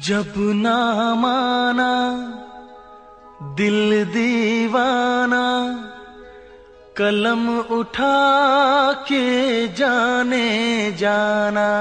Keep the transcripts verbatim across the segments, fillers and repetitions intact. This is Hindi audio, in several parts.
जब ना माना दिल दीवाना, कलम उठा के जाने जाना।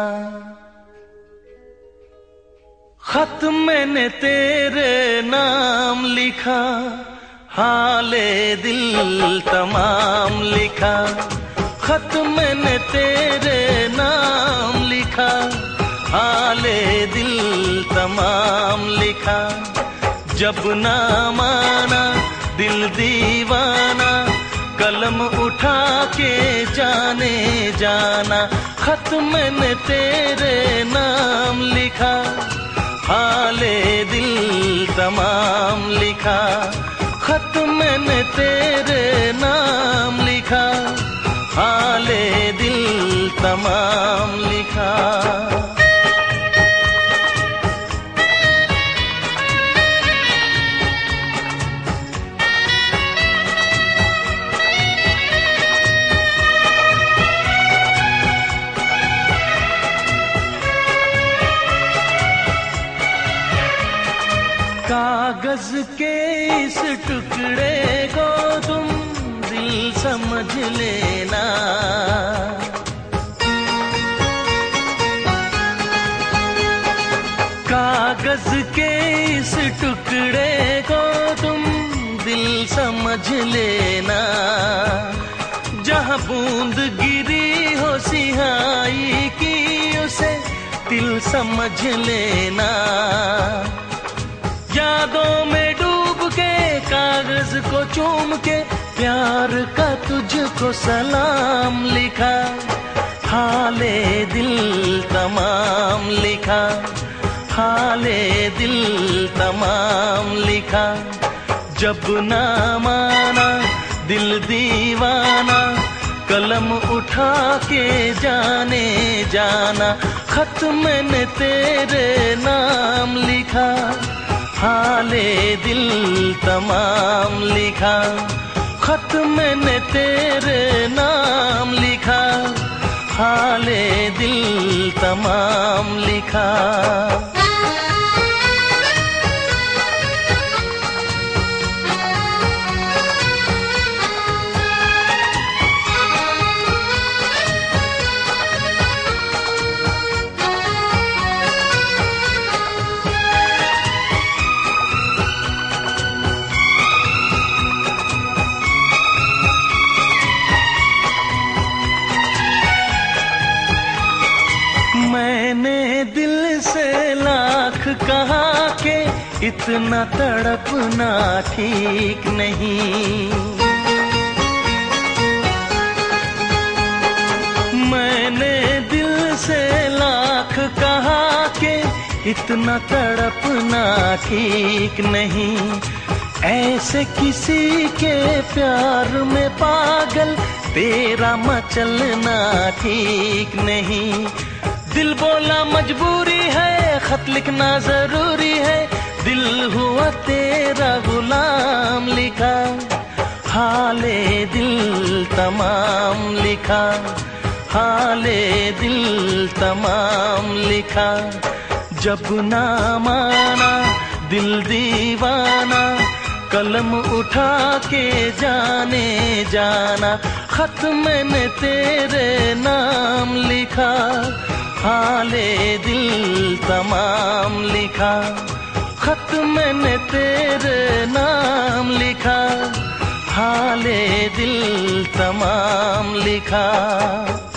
खत मैंने तेरे नाम लिखा, हाले दिल तमाम लिखा। खत मैंने तेरे नाम लिखा, हाले दिल तमाम लिखा। जब ना माना दिल दीवाना, कलम उठा के जाने जाना। खत मैंने तेरे नाम लिखा, हाले दिल तमाम लिखा। खत मैंने तेरे नाम लिखा, हाले दिल तमाम लिखा। कागज के इस टुकड़े को तुम दिल समझ लेना। कागज के इस टुकड़े को तुम दिल समझ लेना। जहाँ बूंद गिरी हो सिहाई की, उसे दिल समझ लेना। यादों में डूब के कागज को चूम के, प्यार का तुझको सलाम लिखा, हाले दिल तमाम लिखा। हाले दिल तमाम लिखा। जब ना माना दिल दीवाना, कलम उठा के जाने जाना। खत मैंने तेरे नाम लिखा, हाले दिल तमाम लिखा। खत मैंने तेरे नाम लिखा, हाले दिल तमाम लिखा। मैंने दिल से लाख कहा के इतना तड़पना ठीक नहीं। मैंने दिल से लाख कहा के इतना तड़पना ठीक नहीं। ऐसे किसी के प्यार में पागल तेरा मचलना ठीक नहीं। दिल बोला मजबूरी है, खत लिखना जरूरी है। दिल हुआ तेरा गुलाम लिखा, हाले दिल तमाम लिखा। हाले दिल तमाम लिखा। जब ना माना दिल दीवाना, कलम उठा के जाने जाना। खत मैंने तेरे नाम लिखा, हाले दिल तमाम लिखा। खत मैंने तेरे नाम लिखा, हाले दिल तमाम लिखा।